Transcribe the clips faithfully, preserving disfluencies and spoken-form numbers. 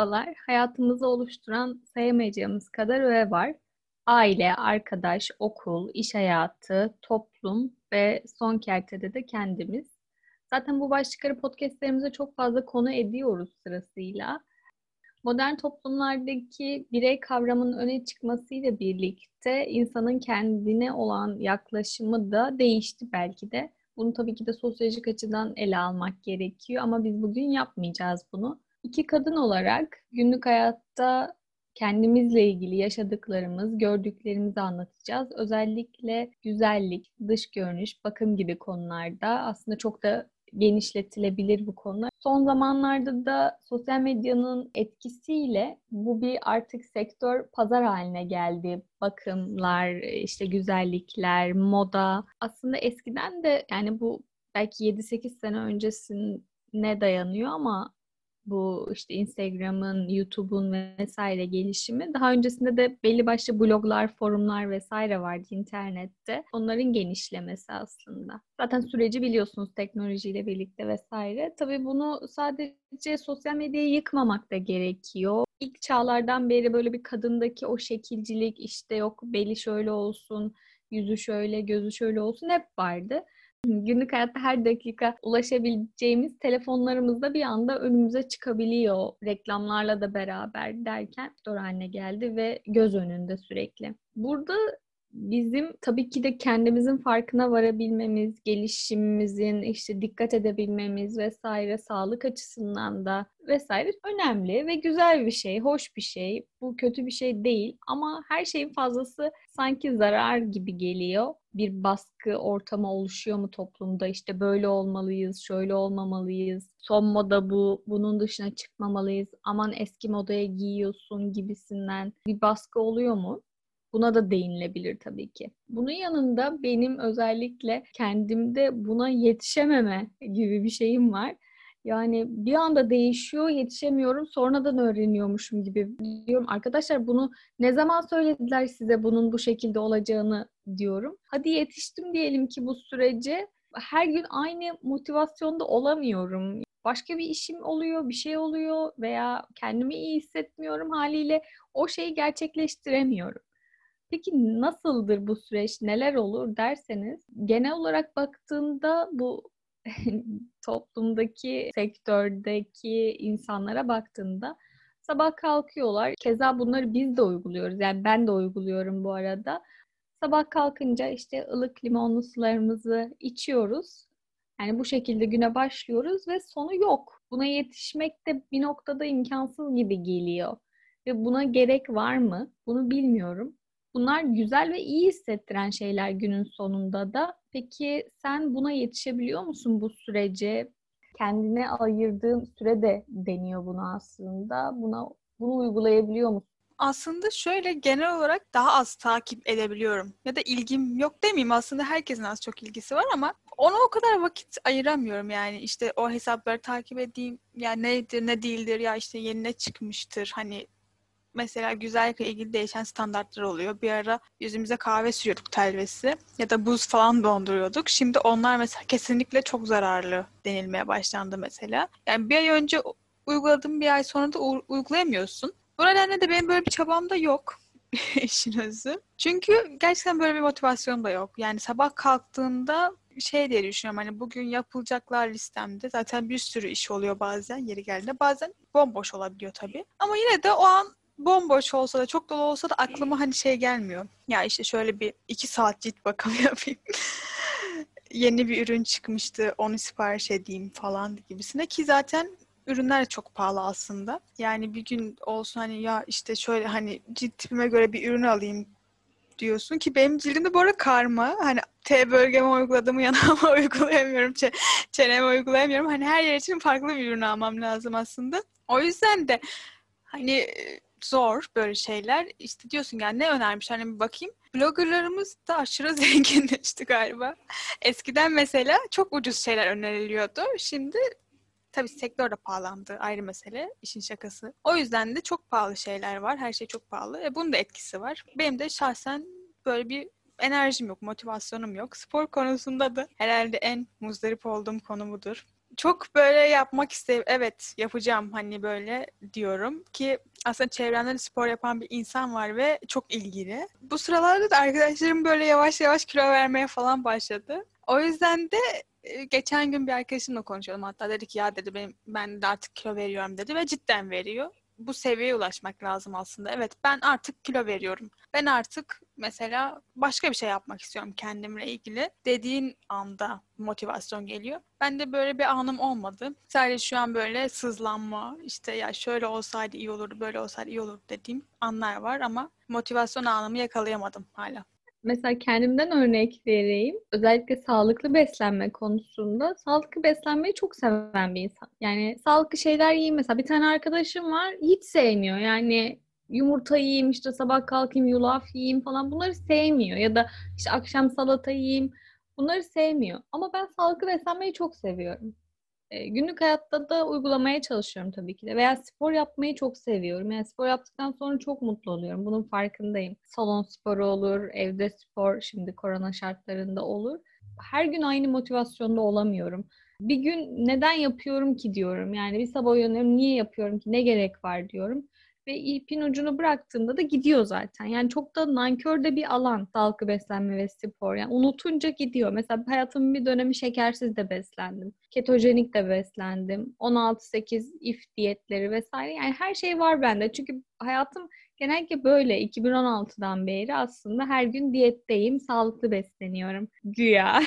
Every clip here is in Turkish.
Merhabalar. Hayatımızı oluşturan sayamayacağımız kadar öğe var. Aile, arkadaş, okul, iş hayatı, toplum ve son kertede de kendimiz. Zaten bu başlıkları podcastlerimize çok fazla konu ediyoruz sırasıyla. Modern toplumlardaki birey kavramının öne çıkmasıyla birlikte insanın kendine olan yaklaşımı da değişti belki de. Bunu tabii ki de sosyolojik açıdan ele almak gerekiyor ama biz bugün yapmayacağız bunu. İki kadın olarak günlük hayatta kendimizle ilgili yaşadıklarımız, gördüklerimizi anlatacağız. Özellikle güzellik, dış görünüş, bakım gibi konularda aslında çok da genişletilebilir bu konular. Son zamanlarda da sosyal medyanın etkisiyle bu bir artık sektör, pazar haline geldi. Bakımlar, işte güzellikler, moda. Aslında eskiden de yani bu belki yedi sekiz sene öncesine dayanıyor ama bu işte Instagram'ın, YouTube'un vesaire gelişimi. Daha öncesinde de belli başlı bloglar, forumlar vesaire vardı internette. Onların genişlemesi aslında. Zaten süreci biliyorsunuz teknolojiyle birlikte vesaire. Tabii bunu sadece sosyal medyayı yıkmamak da gerekiyor. İlk çağlardan beri böyle bir kadındaki o şekilcilik, işte yok beli şöyle olsun, yüzü şöyle, gözü şöyle olsun hep vardı. Günlük hayatta her dakika ulaşabileceğimiz telefonlarımızda bir anda önümüze çıkabiliyor reklamlarla da beraber derken sektör haline geldi ve göz önünde sürekli. Burada bizim tabii ki de kendimizin farkına varabilmemiz, gelişimimizin işte dikkat edebilmemiz vesaire sağlık açısından da vesaire önemli ve güzel bir şey, hoş bir şey. Bu kötü bir şey değil ama her şeyin fazlası sanki zarar gibi geliyor. Bir baskı ortamı oluşuyor mu toplumda? İşte böyle olmalıyız, şöyle olmamalıyız. Son moda bu, bunun dışına çıkmamalıyız. Aman eski modaya giyiyorsun gibisinden bir baskı oluyor mu? Buna da değinilebilir tabii ki. Bunun yanında benim özellikle kendimde buna yetişememe gibi bir şeyim var. Yani bir anda değişiyor, yetişemiyorum, sonradan öğreniyormuşum gibi diyorum. Arkadaşlar bunu ne zaman söylediler size bunun bu şekilde olacağını diyorum. Hadi yetiştim diyelim ki bu sürece. Her gün aynı motivasyonda olamıyorum. Başka bir işim oluyor, bir şey oluyor veya kendimi iyi hissetmiyorum haliyle o şeyi gerçekleştiremiyorum. Peki nasıldır bu süreç, neler olur derseniz, genel olarak baktığımda bu toplumdaki, sektördeki insanlara baktığımda sabah kalkıyorlar. Keza bunları biz de uyguluyoruz. Yani ben de uyguluyorum bu arada. Sabah kalkınca işte ılık limonlu sularımızı içiyoruz. Yani bu şekilde güne başlıyoruz ve sonu yok. Buna yetişmek de bir noktada imkansız gibi geliyor. Ve buna gerek var mı? Bunu bilmiyorum. Bunlar güzel ve iyi hissettiren şeyler günün sonunda da. Peki sen buna yetişebiliyor musun bu sürece? Kendine ayırdığın süre de deniyor buna aslında. Buna bunu uygulayabiliyor musun? Aslında şöyle genel olarak daha az takip edebiliyorum. Ya da ilgim yok demeyeyim, aslında herkesin az çok ilgisi var ama ona o kadar vakit ayıramıyorum yani. İşte o hesapları takip edeyim, yani nedir ne değildir, ya işte yeni ne çıkmıştır, hani mesela güzellikle ilgili değişen standartlar oluyor. Bir ara yüzümüze kahve sürüyorduk, telvesi ya da buz falan donduruyorduk. Şimdi onlar mesela kesinlikle çok zararlı denilmeye başlandı mesela. Yani bir ay önce uyguladım, bir ay sonra da u- uygulayamıyorsun. Bu nedenle de benim böyle bir çabam da yok. İşin özü. Çünkü gerçekten böyle bir motivasyon da yok. Yani sabah kalktığımda şey diye düşünüyorum, hani bugün yapılacaklar listemde zaten bir sürü iş oluyor, bazen yeri geldiğinde bazen bomboş olabiliyor tabii. Ama yine de o an bomboş olsa da çok dolu olsa da aklıma hani şey gelmiyor. Ya işte şöyle bir iki saat cilt bakımı yapayım. Yeni bir ürün çıkmıştı, onu sipariş edeyim falan gibisine, ki zaten ürünler çok pahalı aslında. Yani bir gün olsun hani ya işte şöyle hani cilt tipime göre bir ürün alayım diyorsun, ki benim cildimde bu arada karma. Hani T bölgeme uyguladığımı yanağıma uygulayamıyorum, ç- çeneme uygulayamıyorum. Hani her yer için farklı bir ürün almam lazım aslında. O yüzden de hani zor böyle şeyler. İşte diyorsun yani ne önermiş hani bir bakayım. Bloggerlarımız da aşırı zenginleşti galiba. Eskiden mesela çok ucuz şeyler öneriliyordu. Şimdi tabii sektör de pahalandı, ayrı mesele, işin şakası. O yüzden de çok pahalı şeyler var. Her şey çok pahalı. E bunun da etkisi var. Benim de şahsen böyle bir enerjim yok, motivasyonum yok. Spor konusunda da herhalde en muzdarip olduğum konu budur. Çok böyle yapmak istedim. Evet, yapacağım hani böyle diyorum ki aslında çevremde de spor yapan bir insan var ve çok ilgili. Bu sıralarda da arkadaşlarım böyle yavaş yavaş kilo vermeye falan başladı. O yüzden de e, geçen gün bir arkadaşımla konuşuyordum. Hatta dedi ki ya dedi benim, ben de artık kilo veriyorum dedi ve cidden veriyor. Bu seviyeye ulaşmak lazım aslında. Evet, ben artık kilo veriyorum. Ben artık mesela başka bir şey yapmak istiyorum kendimle ilgili dediğin anda motivasyon geliyor. Ben de böyle bir anım olmadı. Sadece şu an böyle sızlanma, işte ya şöyle olsaydı iyi olurdu, böyle olsaydı iyi olurdu dediğim anlar var ama motivasyon anımı yakalayamadım hala. Mesela kendimden örnek vereyim. Özellikle sağlıklı beslenme konusunda sağlıklı beslenmeyi çok seven bir insan. Yani sağlıklı şeyler yiyeyim. Mesela bir tane arkadaşım var hiç sevmiyor. Yani yumurta yiyeyim, işte sabah kalkayım yulaf yiyeyim falan bunları sevmiyor. Ya da işte akşam salata yiyeyim. Bunları sevmiyor. Ama ben sağlıklı beslenmeyi çok seviyorum. E, günlük hayatta da uygulamaya çalışıyorum tabii ki de. Veya spor yapmayı çok seviyorum. Yani spor yaptıktan sonra çok mutlu oluyorum. Bunun farkındayım. Salon sporu olur, evde spor, şimdi korona şartlarında olur. Her gün aynı motivasyonda olamıyorum. Bir gün neden yapıyorum ki diyorum. Yani bir sabah uyanıyorum, niye yapıyorum ki, ne gerek var diyorum. Ve ipin ucunu bıraktığımda da gidiyor zaten. Yani çok da nankör de bir alan sağlıklı beslenme ve spor. Yani unutunca gidiyor. Mesela hayatımın bir dönemi şekersiz de beslendim. Ketojenik de beslendim. on altı sekiz if diyetleri vesaire. Yani her şey var bende. Çünkü hayatım genellikle böyle. iki bin on altıdan beri aslında her gün diyetteyim. Sağlıklı besleniyorum. Güya.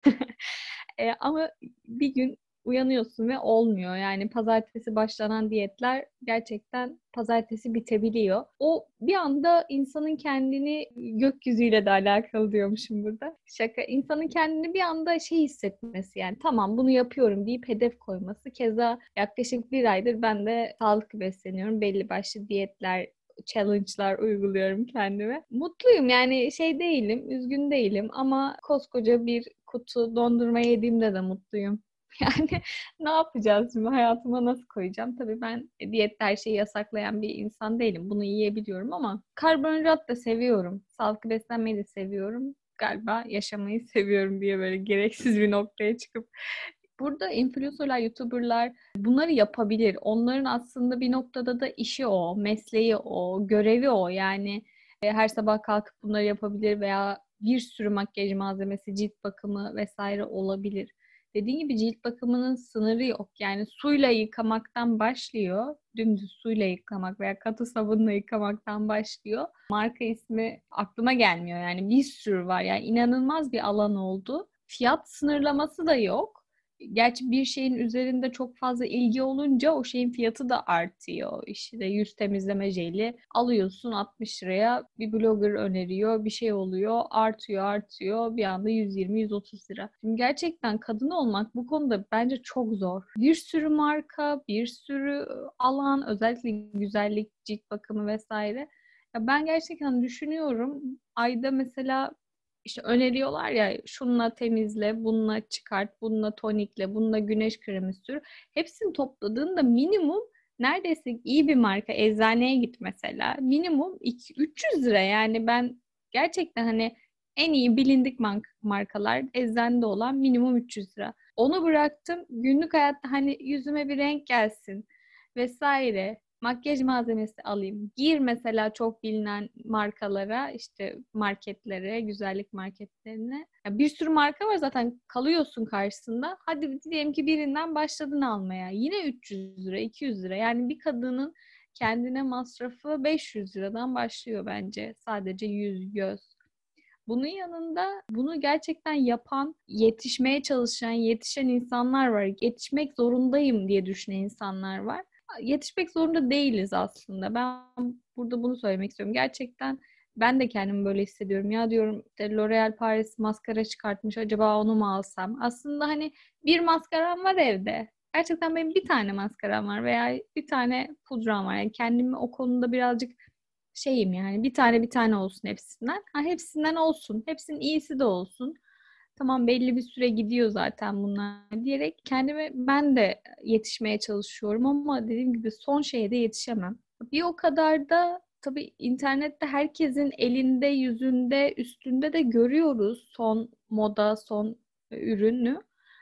E, ama bir gün uyanıyorsun ve olmuyor. Yani pazartesi başlanan diyetler gerçekten pazartesi bitebiliyor. O bir anda insanın kendini gökyüzüyle de alakalı diyormuşum burada. Şaka. İnsanın kendini bir anda şey hissetmesi, yani tamam bunu yapıyorum deyip hedef koyması. Keza yaklaşık bir aydır ben de sağlıklı besleniyorum. Belli başlı diyetler, challenge'lar uyguluyorum kendime. Mutluyum, yani şey değilim, üzgün değilim ama koskoca bir kutu dondurma yediğimde de mutluyum. Yani ne yapacağız şimdi? Hayatıma nasıl koyacağım? Tabii ben diyette her şeyi yasaklayan bir insan değilim. Bunu yiyebiliyorum ama karbonhidrat da seviyorum. Sağlıklı beslenmeyi de seviyorum. Galiba yaşamayı seviyorum diye böyle gereksiz bir noktaya çıkıp burada influencerlar, YouTuber'lar bunları yapabilir. Onların aslında bir noktada da işi o, mesleği o, görevi o. Yani e, her sabah kalkıp bunları yapabilir veya bir sürü makyaj malzemesi, cilt bakımı vesaire olabilir. Dediğim gibi cilt bakımının sınırı yok. Yani suyla yıkamaktan başlıyor. Dümdüz suyla yıkamak veya katı sabunla yıkamaktan başlıyor. Marka ismi aklıma gelmiyor. Yani bir sürü var. Yani inanılmaz bir alan oldu. Fiyat sınırlaması da yok. Gerçi bir şeyin üzerinde çok fazla ilgi olunca o şeyin fiyatı da artıyor. İşte yüz temizleme jeli alıyorsun altmış liraya, bir blogger öneriyor, bir şey oluyor, artıyor artıyor, bir anda yüz yirmi yüz otuz lira. Şimdi gerçekten kadın olmak bu konuda bence çok zor. Bir sürü marka, bir sürü alan, özellikle güzellik, cilt bakımı vesaire. Ya ben gerçekten düşünüyorum, ayda mesela işte öneriyorlar ya, şununla temizle, bununla çıkart, bununla tonikle, bununla güneş kremi sür. Hepsini topladığında minimum, neredeyse iyi bir marka eczaneye git mesela. Minimum iki üç yüz lira. Yani ben gerçekten hani en iyi bilindik markalar eczanede olan minimum üç yüz lira. Onu bıraktım. Günlük hayatta hani yüzüme bir renk gelsin vesaire. Makyaj malzemesi alayım. Gir mesela çok bilinen markalara, işte marketlere, güzellik marketlerine. Ya bir sürü marka var zaten, kalıyorsun karşısında. Hadi diyelim ki birinden başladın almaya. Yine üç yüz lira, iki yüz lira. Yani bir kadının kendine masrafı beş yüz liradan başlıyor bence. Sadece yüz, göz. Bunun yanında bunu gerçekten yapan, yetişmeye çalışan, yetişen insanlar var. Yetişmek zorundayım diye düşünen insanlar var. Yetişmek zorunda değiliz aslında. Ben burada bunu söylemek istiyorum. Gerçekten ben de kendimi böyle hissediyorum. Ya diyorum işte L'Oreal Paris maskara çıkartmış. Acaba onu mu alsam? Aslında hani bir maskaram var evde. Gerçekten benim bir tane maskaram var veya bir tane pudram var. Yani kendimi o konuda birazcık şeyim, yani bir tane bir tane olsun hepsinden. Ha, hepsinden olsun. Hepsinin iyisi de olsun. Tamam, belli bir süre gidiyor zaten bunlar diyerek kendime ben de yetişmeye çalışıyorum ama dediğim gibi son şeye de yetişemem. Bir o kadar da tabii internette herkesin elinde, yüzünde, üstünde de görüyoruz son moda, son ürünü.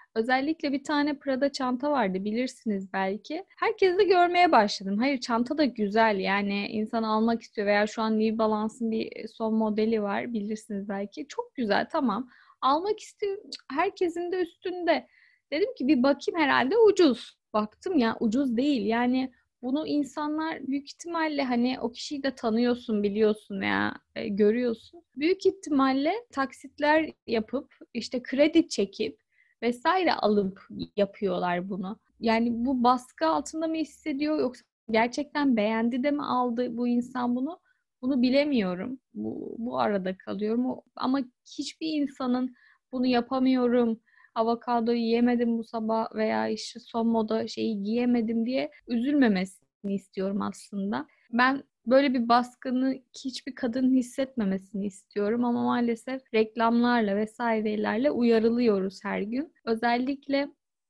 Özellikle bir tane Prada çanta vardı, bilirsiniz belki. Herkesi de görmeye başladım. Hayır, çanta da güzel, yani insan almak istiyor veya şu an New Balance'ın bir son modeli var, bilirsiniz belki. Çok güzel, tamam. Almak istiyorum. Herkesin de üstünde. Dedim ki bir bakayım, herhalde ucuz. Baktım ya, ucuz değil. Yani bunu insanlar büyük ihtimalle, hani o kişiyi de tanıyorsun, biliyorsun veya e, görüyorsun. Büyük ihtimalle taksitler yapıp, işte kredi çekip vesaire alıp yapıyorlar bunu. Yani bu baskı altında mı hissediyor, yoksa gerçekten beğendi de mi aldı bu insan bunu? Bunu bilemiyorum. Bu, bu arada kalıyorum. O- Ama hiçbir insanın bunu yapamıyorum, avokado yiyemedim bu sabah veya işte son moda şeyi giyemedim diye üzülmemesini istiyorum aslında. Ben böyle bir baskını hiçbir kadın hissetmemesini istiyorum ama maalesef reklamlarla vesairelerle uyarılıyoruz her gün. Özellikle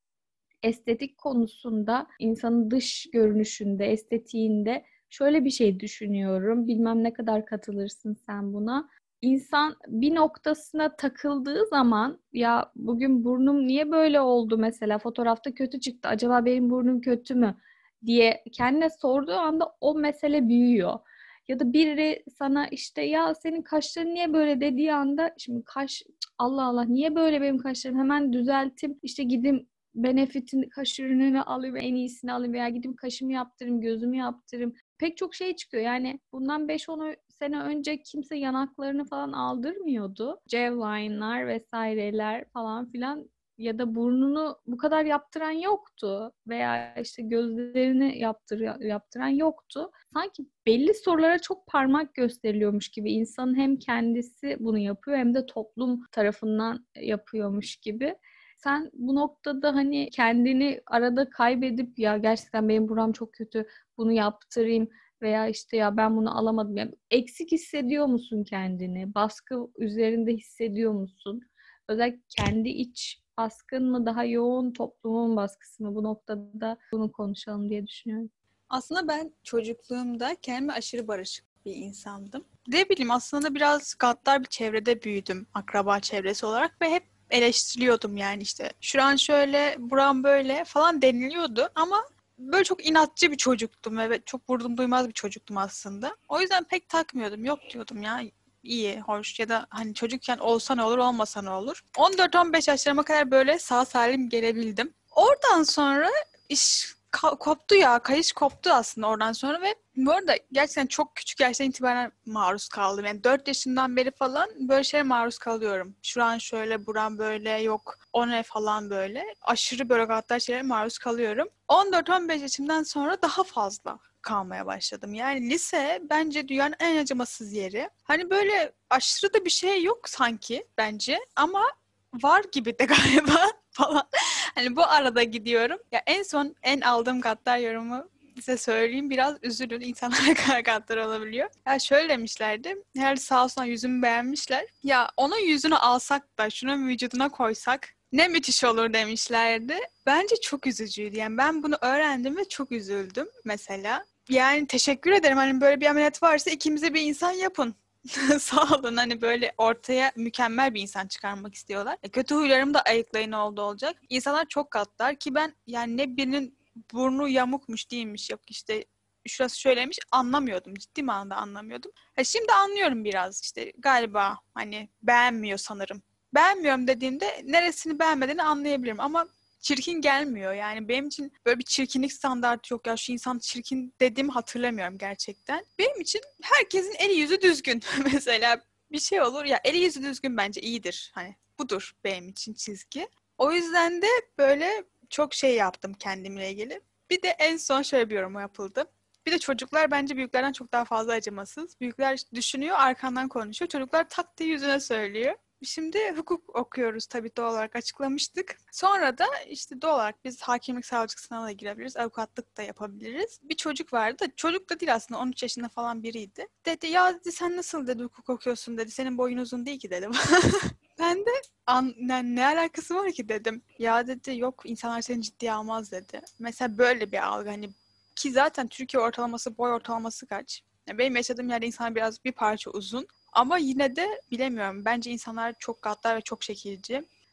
estetik konusunda, insanın dış görünüşünde, estetiğinde şöyle bir şey düşünüyorum. Bilmem ne kadar katılırsın sen buna. İnsan bir noktasına takıldığı zaman, ya bugün burnum niye böyle oldu, mesela fotoğrafta kötü çıktı, acaba benim burnum kötü mü diye kendine sorduğu anda o mesele büyüyor. Ya da biri sana işte ya senin kaşların niye böyle dediği anda, şimdi kaş, Allah Allah niye böyle benim kaşlarım, hemen düzelteyim, işte gideyim Benefit'in kaş ürününü alayım, en iyisini alayım veya gidip kaşımı yaptırayım, gözümü yaptırayım. Pek çok şey çıkıyor. Yani bundan beş on sene önce kimse yanaklarını falan aldırmıyordu. Jawline'lar vesaireler falan filan, ya da burnunu bu kadar yaptıran yoktu veya işte gözlerini yaptır, yaptıran yoktu. Sanki belli sorulara çok parmak gösteriliyormuş gibi, insanın hem kendisi bunu yapıyor hem de toplum tarafından yapıyormuş gibi. Sen bu noktada hani kendini arada kaybedip, ya gerçekten benim buram çok kötü, bunu yaptırayım veya işte ya ben bunu alamadım. Yani eksik hissediyor musun kendini? Baskı üzerinde hissediyor musun? Özellikle kendi iç baskın mı daha yoğun, toplumun baskısı mı? Bu noktada bunu konuşalım diye düşünüyorum. Aslında ben çocukluğumda kendime aşırı barışık bir insandım. Ne bileyim, aslında biraz gaddar bir çevrede büyüdüm, akraba çevresi olarak, ve hep eleştiriliyordum yani, işte şuran şöyle, buran böyle falan deniliyordu ama böyle çok inatçı bir çocuktum ve çok vurdum duymaz bir çocuktum aslında. O yüzden pek takmıyordum. Yok diyordum ya, iyi, hoş, ya da hani çocukken olsa ne olur, olmasa ne olur. on dört on beş yaşlarıma kadar böyle sağ salim gelebildim. Oradan sonra iş ka- koptu ya. Kayış koptu aslında oradan sonra ve bu arada gerçekten çok küçük yaştan itibaren maruz kaldım. Yani dört yaşından beri falan böyle şeye maruz kalıyorum. Şuran şöyle, buran böyle, yok o ne falan böyle. Aşırı böyle hatta şeylere maruz kalıyorum. on dört on beş yaşımdan sonra daha fazla kalmaya başladım. Yani lise bence dünyanın en acımasız yeri. Hani böyle aşırı da bir şey yok sanki bence ama var gibi de galiba falan. Hani bu arada gidiyorum. Ya en son en aldığım gaddar yorumu size söyleyeyim. Biraz üzülün. İnsanlar ne kadar gaddar olabiliyor. Ya şöyle demişlerdi. Her sağ olsun yüzümü beğenmişler. Ya onun yüzünü alsak da şunun vücuduna koysak ne müthiş olur demişlerdi. Bence çok üzücüydü. Yani ben bunu öğrendim ve çok üzüldüm mesela. Yani teşekkür ederim. Hani böyle bir ameliyat varsa ikimize bir insan yapın. Sağ olun, hani böyle ortaya mükemmel bir insan çıkarmak istiyorlar. E, kötü huylarımı da ayıklayın oldu olacak. İnsanlar çok gaddar ki ben yani ne birinin burnu yamukmuş değilmiş, yok işte şurası şöyleymiş, anlamıyordum. Ciddi manada anlamıyordum. Ha, şimdi anlıyorum biraz, işte galiba hani beğenmiyor sanırım. Beğenmiyorum dediğimde neresini beğenmediğini anlayabilirim ama çirkin gelmiyor. Yani benim için böyle bir çirkinlik standartı yok. Ya şu insan çirkin dediğimi hatırlamıyorum gerçekten. Benim için herkesin eli yüzü düzgün. Mesela bir şey olur ya, eli yüzü düzgün bence iyidir. Hani budur benim için çizgi. O yüzden de böyle çok şey yaptım kendimle ilgili. Bir de en son şöyle bir yorum yapıldı. Bir de çocuklar bence büyüklerden çok daha fazla acımasız. Büyükler düşünüyor, arkandan konuşuyor. Çocuklar tak diye yüzüne söylüyor. Şimdi hukuk okuyoruz tabii, doğal olarak açıklamıştık. Sonra da işte doğal olarak biz hakimlik savcılık sınavına da girebiliriz, avukatlık da yapabiliriz. Bir çocuk vardı, çocuk da değil aslında, on üç yaşında falan biriydi. Dedi ya, dedi, sen nasıl dedi hukuk okuyorsun dedi, senin boyun uzun değil ki dedim. Ben de an, ne, ne alakası var ki dedim. Ya dedi, yok insanlar seni ciddiye almaz dedi. Mesela böyle bir algı, hani ki zaten Türkiye ortalaması, boy ortalaması kaç? Yani benim yaşadığım yerde insanlar biraz bir parça uzun. Ama yine de bilemiyorum. Bence insanlar çok gaddar ve çok şekilci.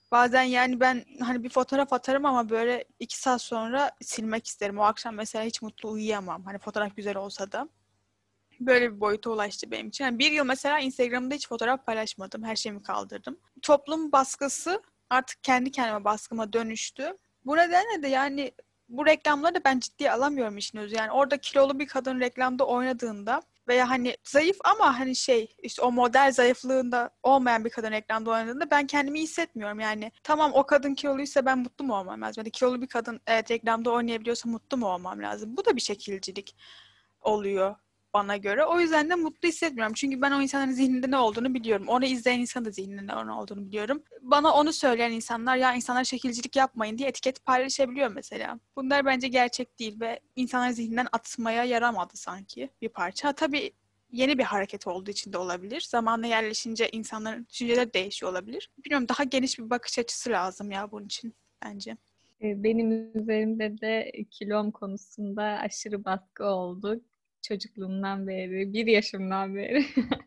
Bazen yani ben hani bir fotoğraf atarım ama böyle iki saat sonra silmek isterim. O akşam mesela hiç mutlu uyuyamam. Hani fotoğraf güzel olsa da. Böyle bir boyuta ulaştı benim için. Yani bir yıl mesela Instagram'da hiç fotoğraf paylaşmadım. Her şeyimi kaldırdım. Toplum baskısı artık kendi kendime baskıma dönüştü. Bu nedenle de yani bu reklamları da ben ciddiye alamıyorum işin özü. Yani orada kilolu bir kadın reklamda oynadığında veya hani zayıf ama hani şey işte o model zayıflığında olmayan bir kadın reklamda oynadığında ben kendimi iyi hissetmiyorum. Yani tamam o kadın kiloluysa ben mutlu mu olmam lazım? Yani kilolu bir kadın evet reklamda oynayabiliyorsa mutlu mu olmam lazım? Bu da bir şekilcilik oluyor bana göre. O yüzden de mutlu hissetmiyorum. Çünkü ben o insanların zihninde ne olduğunu biliyorum. Onu izleyen insanın da zihninde ne olduğunu biliyorum. Bana onu söyleyen insanlar ya insanlar şekilcilik yapmayın diye etiket paylaşabiliyor mesela. Bunlar bence gerçek değil ve insanlar zihninden atmaya yaramadı sanki bir parça. Ha, tabii yeni bir hareket olduğu için de olabilir. Zamanla yerleşince insanların düşünceleri değişiyor olabilir. Bilmiyorum daha geniş bir bakış açısı lazım ya bunun için bence. E, Benim üzerimde de kilom konusunda aşırı baskı oldu. Çocukluğumdan beri, bir yaşımdan beri.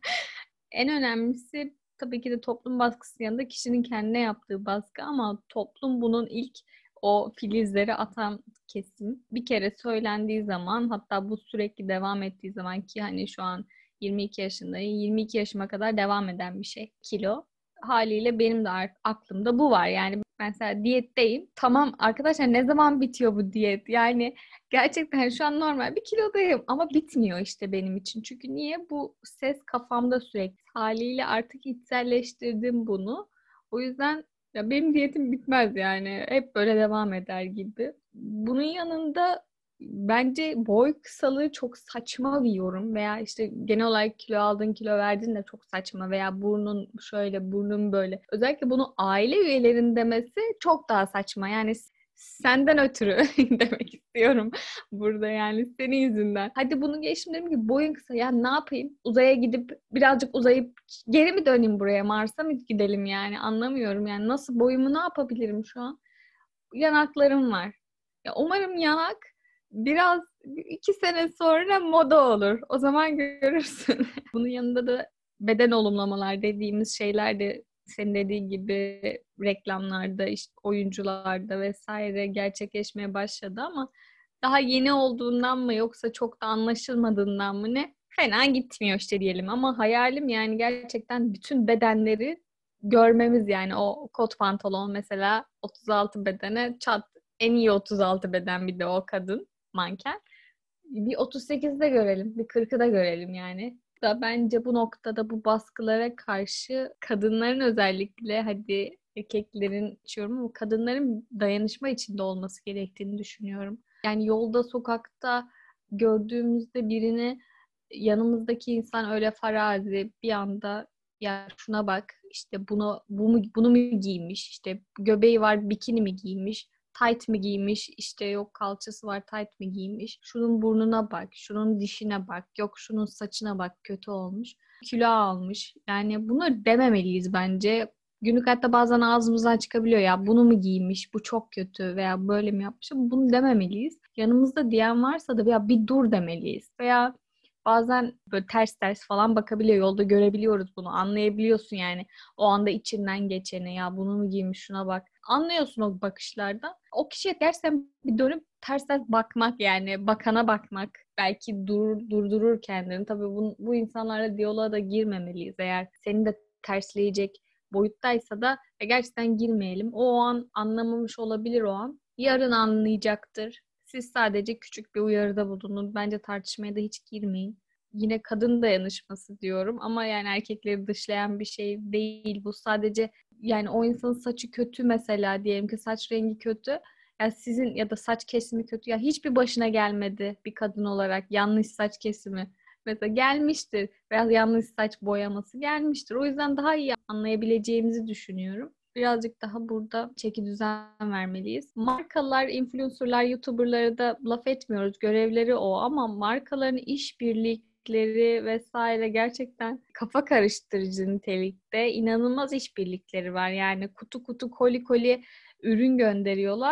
En önemlisi tabii ki de toplum baskısı yanında kişinin kendine yaptığı baskı ama toplum bunun ilk o filizleri atan kesim. Bir kere söylendiği zaman hatta bu sürekli devam ettiği zaman ki hani şu an yirmi iki yaşındayım. yirmi iki yaşıma kadar devam eden bir şey kilo. Haliyle benim de aklımda bu var. Yani mesela diyetteyim. Tamam arkadaşlar ne zaman bitiyor bu diyet? Yani gerçekten şu an normal bir kilodayım ama bitmiyor işte benim için. Çünkü niye? Bu ses kafamda sürekli. Haliyle artık içselleştirdim bunu. O yüzden ya benim diyetim bitmez yani. Hep böyle devam eder gibi. Bunun yanında bence boy kısalığı çok saçma bir yorum veya işte genel olarak kilo aldın kilo verdin de çok saçma veya burnun şöyle burnun böyle. Özellikle bunu aile üyelerinin demesi çok daha saçma. Yani senden ötürü demek istiyorum burada yani senin yüzünden. Hadi bunu geçtim dedim ki boyun kısa ya ne yapayım? Uzaya gidip birazcık uzayıp geri mi döneyim buraya Mars'a mı gidelim yani anlamıyorum yani nasıl boyumu ne yapabilirim şu an? Yanaklarım var. Ya umarım yanak biraz iki sene sonra moda olur. O zaman görürsün. Bunun yanında da beden olumlamalar dediğimiz şeyler de senin dediğin gibi reklamlarda, işte oyuncularda vesaire gerçekleşmeye başladı ama daha yeni olduğundan mı yoksa çok da anlaşılmadığından mı ne? Fena gitmiyor işte diyelim ama hayalim yani gerçekten bütün bedenleri görmemiz yani o kot pantolon mesela otuz altı bedene çat en iyi otuz altı beden bir de o kadın manken. Bir otuz sekizde görelim, bir kırkı da görelim yani. Da bence bu noktada bu baskılara karşı kadınların özellikle hadi erkeklerin içiyorum ama kadınların dayanışma içinde olması gerektiğini düşünüyorum. Yani yolda, sokakta gördüğümüzde birini yanımızdaki insan öyle farazi bir anda ya şuna bak işte bunu bu mu, bunu mu giymiş işte göbeği var bikini mi giymiş tight mi giymiş işte yok kalçası var tight mi giymiş şunun burnuna bak şunun dişine bak yok şunun saçına bak kötü olmuş kilo almış yani bunu dememeliyiz bence. Günlük hayatta bazen ağzımızdan çıkabiliyor ya bunu mu giymiş bu çok kötü veya böyle mi yapmış bunu dememeliyiz. Yanımızda diyen varsa da ya bir dur demeliyiz veya bazen böyle ters ters falan bakabiliyor. Yolda görebiliyoruz bunu. Anlayabiliyorsun yani. O anda içinden geçeni ya bunu mu giymiş şuna bak. Anlıyorsun o bakışlardan. O kişiye gerçekten bir dönüp ters ters bakmak yani. Bakana bakmak. Belki dur, durdurur kendini. Tabii bu, bu insanlarla diyaloğa da girmemeliyiz. Eğer seni de tersleyecek boyuttaysa da e, gerçekten girmeyelim. O, o an anlamamış olabilir o an. Yarın anlayacaktır. Siz sadece küçük bir uyarıda bulunun. Bence tartışmaya da hiç girmeyin. Yine kadın dayanışması diyorum ama yani erkekleri dışlayan bir şey değil bu. Sadece yani o insanın saçı kötü mesela diyelim ki saç rengi kötü. Ya sizin ya da saç kesimi kötü. Ya hiçbir başına gelmedi bir kadın olarak yanlış saç kesimi. Mesela gelmiştir. Veya yanlış saç boyaması gelmiştir. O yüzden daha iyi anlayabileceğimizi düşünüyorum. Birazcık daha burada çeki düzen vermeliyiz. Markalar, influencerlar, YouTuber'lara da laf etmiyoruz. Görevleri o ama markaların işbirlikleri vesaire gerçekten kafa karıştırıcı nitelikte inanılmaz işbirlikleri var. Yani kutu kutu koli koli ürün gönderiyorlar.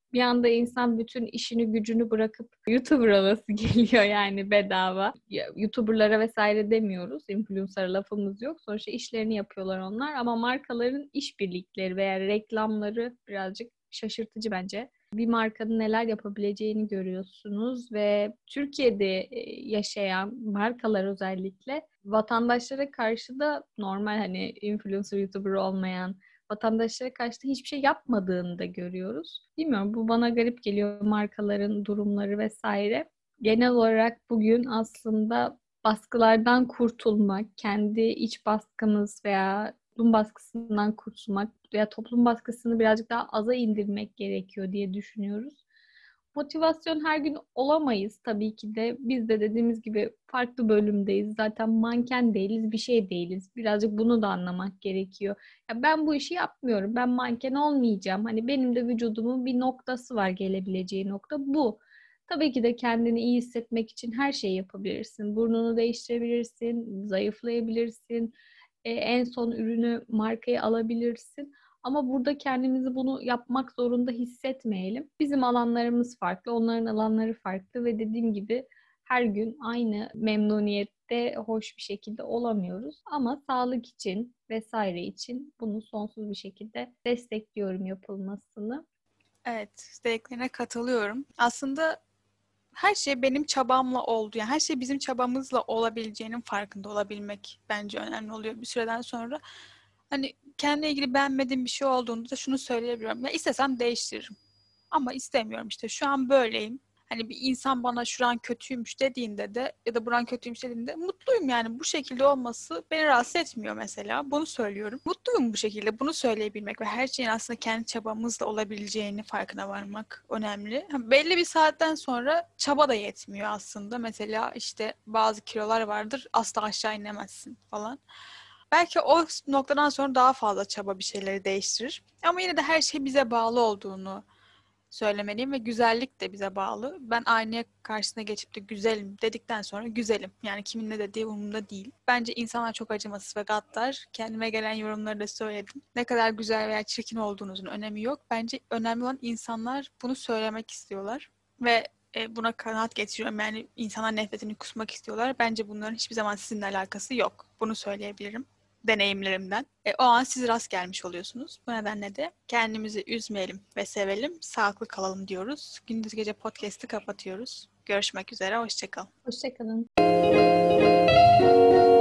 Bir anda insan bütün işini gücünü bırakıp YouTuber olası geliyor yani bedava. Ya, YouTuber'lara vesaire demiyoruz. Influencer lafımız yok. Sonuçta işlerini yapıyorlar onlar ama markaların işbirlikleri veya reklamları birazcık şaşırtıcı bence. Bir markanın neler yapabileceğini görüyorsunuz ve Türkiye'de e, yaşayan markalar özellikle vatandaşlara karşı da normal hani influencer, YouTuber olmayan vatandaşlara karşı da hiçbir şey yapmadığını da görüyoruz. Bilmiyorum, bu bana garip geliyor, markaların durumları vesaire. Genel olarak bugün aslında baskılardan kurtulmak, kendi iç baskımız veya toplum baskısından kurtulmak veya toplum baskısını birazcık daha aza indirmek gerekiyor diye düşünüyoruz. Motivasyon her gün olamayız tabii ki de. Biz de dediğimiz gibi farklı bölümdeyiz. Zaten manken değiliz, bir şey değiliz. Birazcık bunu da anlamak gerekiyor. Ya ben bu işi yapmıyorum. Ben manken olmayacağım. Hani benim de vücudumun bir noktası var, gelebileceği nokta bu. Tabii ki de kendini iyi hissetmek için her şeyi yapabilirsin. Burnunu değiştirebilirsin, zayıflayabilirsin. E, en son ürünü, markayı alabilirsin. Ama burada kendimizi bunu yapmak zorunda hissetmeyelim. Bizim alanlarımız farklı, onların alanları farklı ve dediğim gibi her gün aynı memnuniyette, hoş bir şekilde olamıyoruz. Ama sağlık için vesaire için bunu sonsuz bir şekilde destekliyorum yapılmasını. Evet, dediklerine katılıyorum. Aslında her şey benim çabamla oldu. Yani her şey bizim çabamızla olabileceğinin farkında olabilmek bence önemli oluyor bir süreden sonra. Hani kendine ilgili beğenmediğim bir şey olduğunda da şunu söyleyebiliyorum. Ya istesem değiştiririm. Ama istemiyorum işte. Şu an böyleyim. Hani bir insan bana şu an kötüymüş dediğinde de ya da buran kötüymüş dediğinde mutluyum yani. Bu şekilde olması beni rahatsız etmiyor mesela. Bunu söylüyorum. Mutluyum bu şekilde. Bunu söyleyebilmek ve her şeyin aslında kendi çabamızla olabileceğini farkına varmak önemli. Ha, belli bir saatten sonra çaba da yetmiyor aslında. Mesela işte bazı kilolar vardır. Asla aşağı inemezsin falan. Belki o noktadan sonra daha fazla çaba bir şeyleri değiştirir. Ama yine de her şey bize bağlı olduğunu söylemeliyim ve güzellik de bize bağlı. Ben aynaya karşısına geçip de güzelim dedikten sonra güzelim. Yani kimin ne dediği umurumda değil. Bence insanlar çok acımasız ve gaddar. Kendime gelen yorumları da söyledim. Ne kadar güzel veya çirkin olduğunuzun önemi yok. Bence önemli olan insanlar bunu söylemek istiyorlar. Ve e, buna kanaat getiriyorum. Yani insanlar nefretini kusmak istiyorlar. Bence bunların hiçbir zaman sizinle alakası yok. Bunu söyleyebilirim deneyimlerimden. E, o an siz rast gelmiş oluyorsunuz. Bu nedenle de kendimizi üzmeyelim ve sevelim, sağlıklı kalalım diyoruz. Gündüz Gece Podcast'ı kapatıyoruz. Görüşmek üzere, hoşça kalın. Hoşça kalın.